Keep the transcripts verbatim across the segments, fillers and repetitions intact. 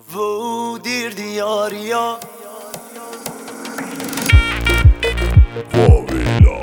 و دیر دیاریا فاویلا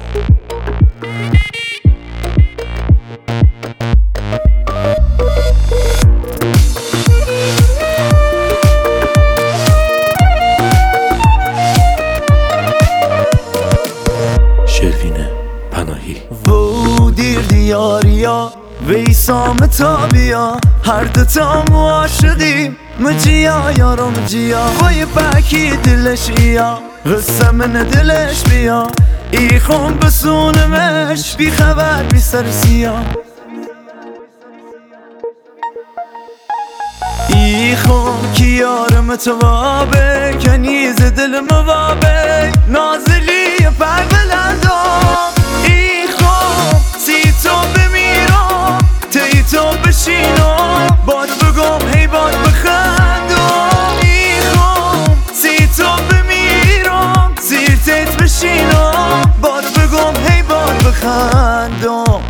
شروین پناهی و دیر دیاریا ویسام تابیا هر دوتا معاشقیم مجیا یارو مجیا وای بکی دلش ایا قصه من دلش بیا ای خون بسونمش بی خبر بی سر سیا ای خون کی یارم توابه کنیز دل موابه نازلی پر بلندم ای خون سی تو بمیرم تی تو بشینم باد بگم هی باد بخندم ای خون سی تو بمیرم زیر تیت بشینم باد بگم هی باد بخندم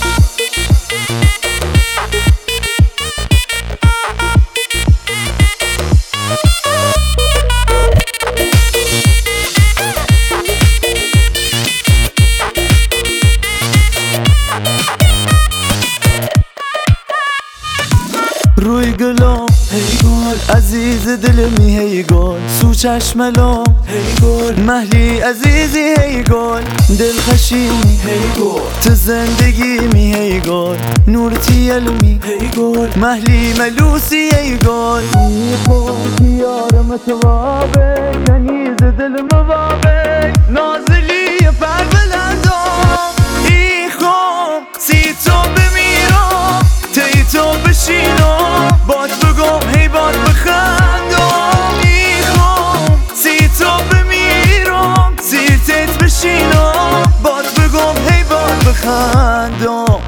روی گلام هی گل عزیز دلمی هی گل سو چشملام هی گل مهلی عزیزی هی گل دل خشیمی هی گل تو زندگی می هی گل نورتی علمی هی گل مهلی ملوسی هی گل ای خود یارم توابه کنیز دل موابه نازلی پر بلندم ای خود سی تو بمیرم تی تو بشینم باد بگم هی باد بخندم ای خون سی تو بمیرم زیر تیت بشینم باد بگم هی باد بخندم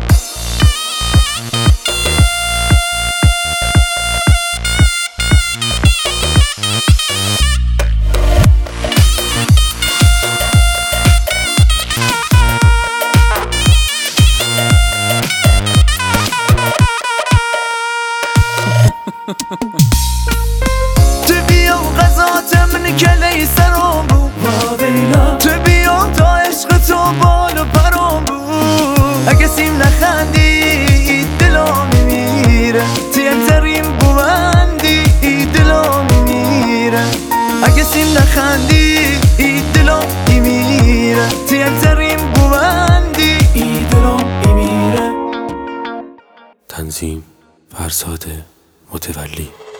تو بیا و غذات من کلی سرام بو تو بیا تا عشق تو بال و پرام بو اگه سیم نخندی دلا میمیره تیم ترین بوندی دلا میمیره اگه سیم نخندی دلا میمیره تیم ترین بوندی دلا میمیره تنظیم فرزاد متولی